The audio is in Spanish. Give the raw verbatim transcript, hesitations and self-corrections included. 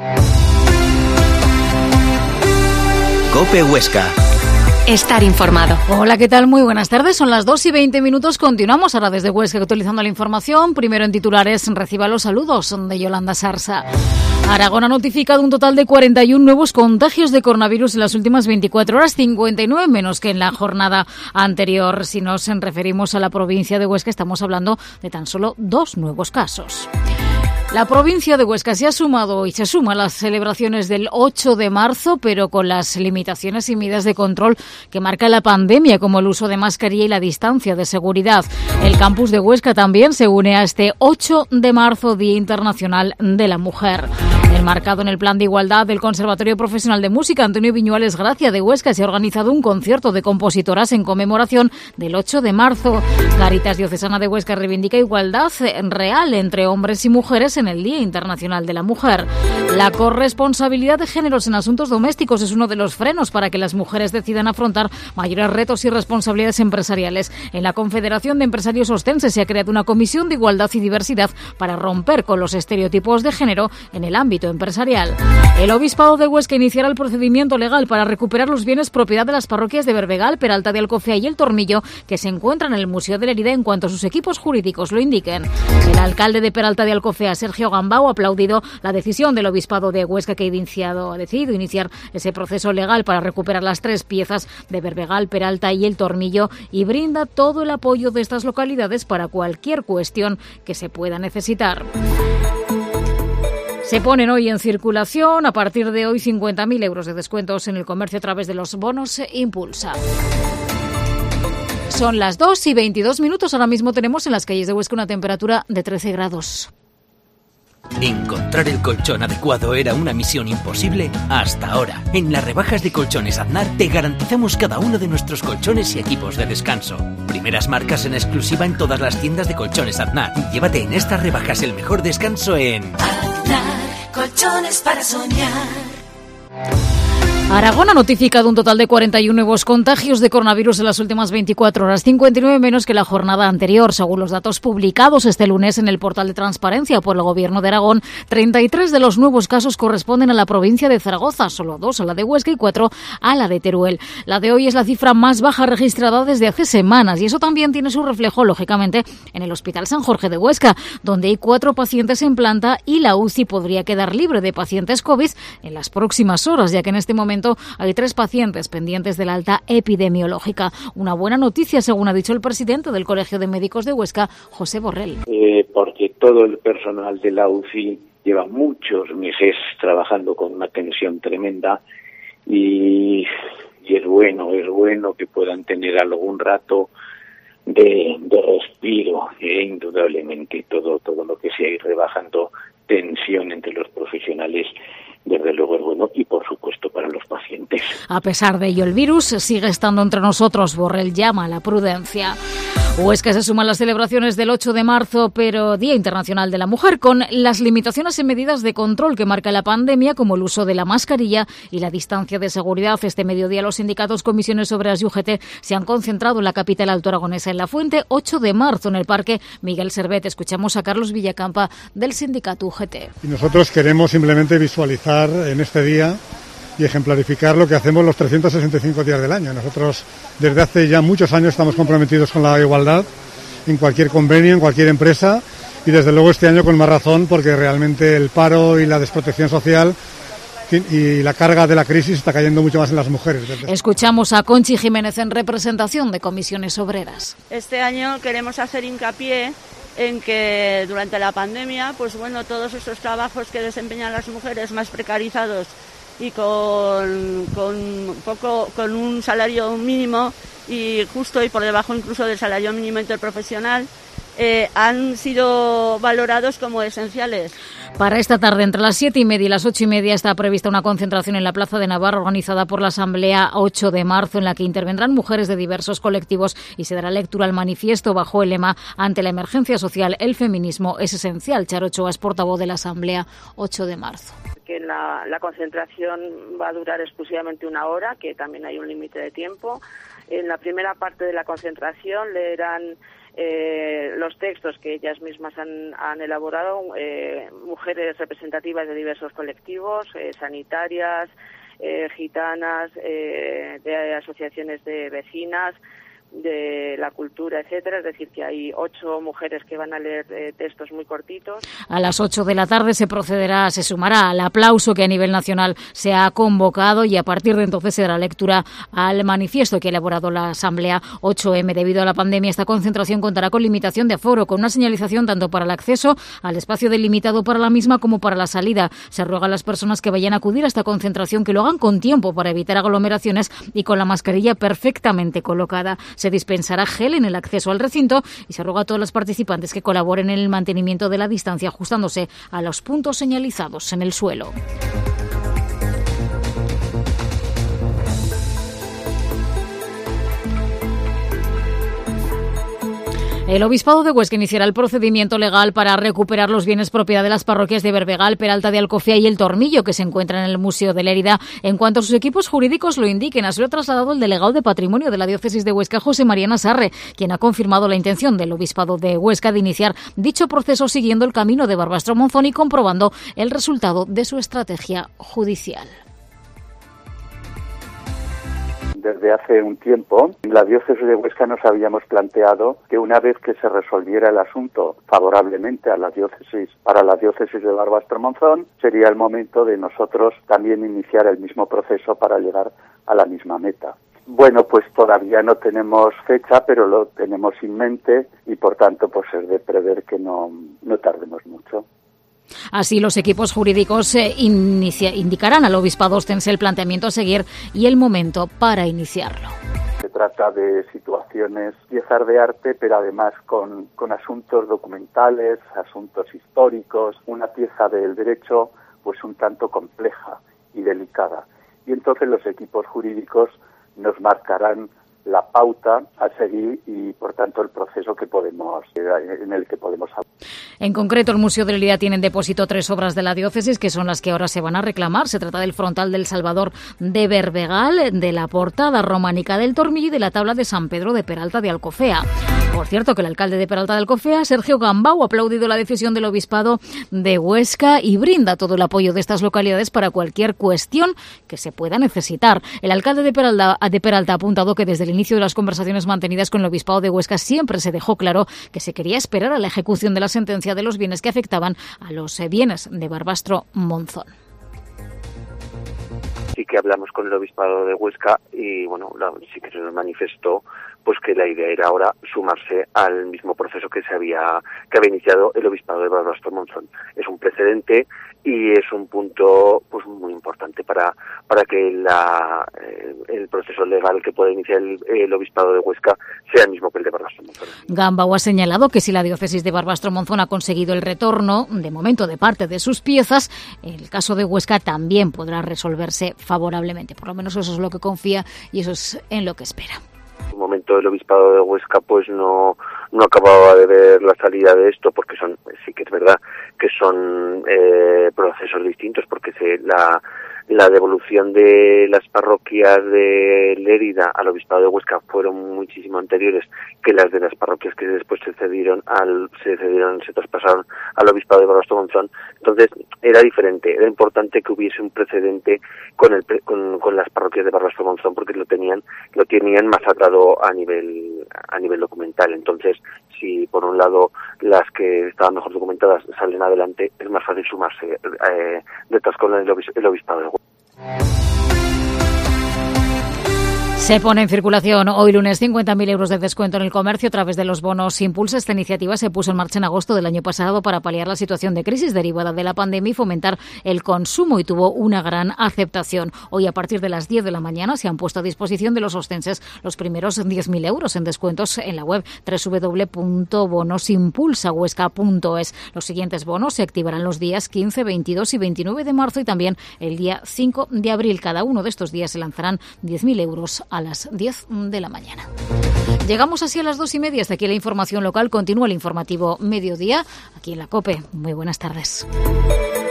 COPE Huesca. Estar informado. Hola, ¿qué tal? Muy buenas tardes. Son las dos y veinte minutos. Continuamos ahora desde Huesca actualizando la información. Primero en titulares, reciba los saludos de Yolanda Sarsa. Aragón ha notificado un total de cuarenta y uno nuevos contagios de coronavirus en las últimas veinticuatro horas, cincuenta y nueve menos que en la jornada anterior. Si nos referimos a la provincia de Huesca, estamos hablando de tan solo dos nuevos casos. La provincia de Huesca se ha sumado y se suma a las celebraciones del ocho de marzo, pero con las limitaciones y medidas de control que marca la pandemia, como el uso de mascarilla y la distancia de seguridad. El campus de Huesca también se une a este ocho de marzo, Día Internacional de la Mujer. Enmarcado en el plan de igualdad del Conservatorio Profesional de Música Antonio Viñuales Gracia de Huesca, se ha organizado un concierto de compositoras en conmemoración del ocho de marzo. Cáritas Diocesana de Huesca reivindica igualdad real entre hombres y mujeres en el Día Internacional de la Mujer. La corresponsabilidad de géneros en asuntos domésticos es uno de los frenos para que las mujeres decidan afrontar mayores retos y responsabilidades empresariales. En la Confederación de Empresarios Ostense se ha creado una comisión de igualdad y diversidad para romper con los estereotipos de género en el ámbito empresarial. El Obispado de Huesca iniciará el procedimiento legal para recuperar los bienes propiedad de las parroquias de Berbegal, Peralta de Alcofea y El Tornillo, que se encuentran en el Museo de la Herida en cuanto sus equipos jurídicos lo indiquen. El alcalde de Peralta de Alcofea, Sergio Gambau, ha aplaudido la decisión del Obispado de Huesca, que ha, iniciado, ha decidido iniciar ese proceso legal para recuperar las tres piezas de Berbegal, Peralta y El Tornillo, y brinda todo el apoyo de estas localidades para cualquier cuestión que se pueda necesitar. Se ponen hoy en circulación, a partir de hoy, cincuenta mil euros de descuentos en el comercio a través de los bonos Impulsa. Son las dos y veintidós minutos. Ahora mismo tenemos en las calles de Huesca una temperatura de trece grados. Encontrar el colchón adecuado era una misión imposible hasta ahora. En las rebajas de Colchones Aznar te garantizamos cada uno de nuestros colchones y equipos de descanso. Primeras marcas en exclusiva en todas las tiendas de Colchones Aznar. Llévate en estas rebajas el mejor descanso en Aznar, colchones para soñar. Aragón ha notificado un total de cuarenta y uno nuevos contagios de coronavirus en las últimas veinticuatro horas, cincuenta y nueve menos que la jornada anterior. Según los datos publicados este lunes en el portal de transparencia por el Gobierno de Aragón, treinta y tres de los nuevos casos corresponden a la provincia de Zaragoza, solo dos a la de Huesca y cuatro a la de Teruel. La de hoy es la cifra más baja registrada desde hace semanas, y eso también tiene su reflejo, lógicamente, en el Hospital San Jorge de Huesca, donde hay cuatro pacientes en planta y la U C I podría quedar libre de pacientes COVID en las próximas horas, ya que en este momento hay tres pacientes pendientes de la alta epidemiológica. Una buena noticia, según ha dicho el presidente del Colegio de Médicos de Huesca, José Borrell. Eh, porque todo el personal de la U C I lleva muchos meses trabajando con una tensión tremenda y, y es bueno, es bueno que puedan tener algún rato de, de respiro. Eh, indudablemente todo, todo lo que sea ir rebajando tensión entre los profesionales, desde luego es bueno, y por supuesto para los pacientes. A pesar de ello, el virus sigue estando entre nosotros. Borrell llama a la prudencia. Huesca se suma a las celebraciones del ocho de marzo, pero Día Internacional de la Mujer, con las limitaciones y medidas de control que marca la pandemia, como el uso de la mascarilla y la distancia de seguridad. Este mediodía los sindicatos, comisiones obreras y U G T se han concentrado en la capital autoaragonesa, en La Fuente, ocho de marzo, en el Parque Miguel Servet. Escuchamos a Carlos Villacampa del sindicato U G T. Y nosotros queremos simplemente visualizar en este día y ejemplarificar lo que hacemos los trescientos sesenta y cinco días del año. Nosotros desde hace ya muchos años estamos comprometidos con la igualdad en cualquier convenio, en cualquier empresa, y desde luego este año con más razón, porque realmente el paro y la desprotección social y la carga de la crisis está cayendo mucho más en las mujeres. Escuchamos a Conchi Jiménez en representación de comisiones obreras. Este año queremos hacer hincapié en que durante la pandemia, pues bueno, todos esos trabajos que desempeñan las mujeres más precarizados y con, con poco, con un salario mínimo y justo y por debajo incluso del salario mínimo interprofesional, eh, han sido valorados como esenciales. Para esta tarde, entre las siete y media y las ocho y media, está prevista una concentración en la Plaza de Navarra organizada por la Asamblea ocho de marzo, en la que intervendrán mujeres de diversos colectivos y se dará lectura al manifiesto bajo el lema «Ante la emergencia social, el feminismo es esencial». Charo Ochoa es portavoz de la Asamblea ocho de marzo. Que la, la concentración va a durar exclusivamente una hora, que también hay un límite de tiempo. En la primera parte de la concentración leerán eh, los textos que ellas mismas han, han elaborado, eh, mujeres representativas de diversos colectivos, eh, sanitarias, eh, gitanas, eh, de asociaciones de vecinas, de la cultura, etcétera, es decir, que hay ocho mujeres que van a leer eh, textos muy cortitos. A las ocho de la tarde se procederá, se sumará al aplauso que a nivel nacional se ha convocado y a partir de entonces se dará lectura al manifiesto que ha elaborado la Asamblea ocho eme. Debido a la pandemia, esta concentración contará con limitación de aforo, con una señalización tanto para el acceso al espacio delimitado para la misma como para la salida. Se ruega a las personas que vayan a acudir a esta concentración que lo hagan con tiempo para evitar aglomeraciones y con la mascarilla perfectamente colocada. Se dispensará gel en el acceso al recinto y se ruega a todos los participantes que colaboren en el mantenimiento de la distancia ajustándose a los puntos señalizados en el suelo. El Obispado de Huesca iniciará el procedimiento legal para recuperar los bienes propiedad de las parroquias de Berbegal, Peralta de Alcofea y El Tornillo, que se encuentran en el Museo de Lérida, en cuanto sus equipos jurídicos lo indiquen. Así lo ha trasladado el delegado de Patrimonio de la Diócesis de Huesca, José María Nasarre, quien ha confirmado la intención del Obispado de Huesca de iniciar dicho proceso siguiendo el camino de Barbastro Monzón y comprobando el resultado de su estrategia judicial. Desde hace un tiempo, en la diócesis de Huesca nos habíamos planteado que una vez que se resolviera el asunto favorablemente a la diócesis, para la diócesis de Barbastro Monzón, sería el momento de nosotros también iniciar el mismo proceso para llegar a la misma meta. Bueno, pues todavía no tenemos fecha, pero lo tenemos en mente y por tanto pues es de prever que no, no tardemos mucho. Así, los equipos jurídicos eh, inicia, indicarán al Obispado ostense el planteamiento a seguir y el momento para iniciarlo. Se trata de situaciones, piezas de arte, pero además con, con asuntos documentales, asuntos históricos, una pieza del derecho pues un tanto compleja y delicada. Y entonces los equipos jurídicos nos marcarán la pauta a seguir y, por tanto, el proceso que podemos en el que podemos hablar. En concreto, el Museo de Lérida tiene en depósito tres obras de la diócesis que son las que ahora se van a reclamar. Se trata del frontal del Salvador de Berbegal, de la portada románica del Tornillo y de la tabla de San Pedro de Peralta de Alcofea. Por cierto, que el alcalde de Peralta de Alcofea, Sergio Gambau, ha aplaudido la decisión del Obispado de Huesca y brinda todo el apoyo de estas localidades para cualquier cuestión que se pueda necesitar. El alcalde de Peralta, de Peralta ha apuntado que desde el inicio de las conversaciones mantenidas con el Obispado de Huesca siempre se dejó claro que se quería esperar a la ejecución de la sentencia de los bienes que afectaban a los bienes de Barbastro Monzón. Sí que hablamos con el Obispado de Huesca y bueno, la, sí que se nos manifestó pues que la idea era ahora sumarse al mismo proceso que se había que había iniciado el Obispado de Barbastro Monzón. Es un precedente y es un punto pues muy importante para para que la eh, el proceso legal que pueda iniciar el, el Obispado de Huesca sea el mismo que el de Barbastro Monzón. Gambau ha señalado que si la diócesis de Barbastro Monzón ha conseguido el retorno, de momento, de parte de sus piezas, el caso de Huesca también podrá resolverse favorablemente. Por lo menos eso es lo que confía y eso es en lo que espera. En un momento el Obispado de Huesca pues no no acababa de ver la salida de esto, porque son sí que es verdad que son eh, procesos distintos, porque se la la devolución de las parroquias de Lérida al Obispado de Huesca fueron muchísimo anteriores que las de las parroquias que después se cedieron al se cedieron se traspasaron al Obispado de Barbastro Monzón. Entonces era diferente, era importante que hubiese un precedente con el con, con las parroquias de Barbastro Monzón, porque lo tenían lo tenían más atado a nivel a nivel documental. Entonces, si por un lado las que estaban mejor documentadas salen adelante, es más fácil sumarse eh, detrás con el, obis, el Obispado de Huesca. Se pone en circulación hoy lunes cincuenta mil euros de descuento en el comercio a través de los bonos Impulsa. Esta iniciativa se puso en marcha en agosto del año pasado para paliar la situación de crisis derivada de la pandemia y fomentar el consumo, y tuvo una gran aceptación. Hoy, a partir de las diez de la mañana, se han puesto a disposición de los ostenses los primeros diez mil euros en descuentos en la web doble u doble u doble u punto bonos impulsa huesca punto es. Los siguientes bonos se activarán los días quince, veintidós y veintinueve de marzo y también el día cinco de abril. Cada uno de estos días se lanzarán diez mil euros a las diez de la mañana. Llegamos así a las dos y media. Hasta aquí la información local. Continúa el informativo Mediodía aquí en la COPE. Muy buenas tardes.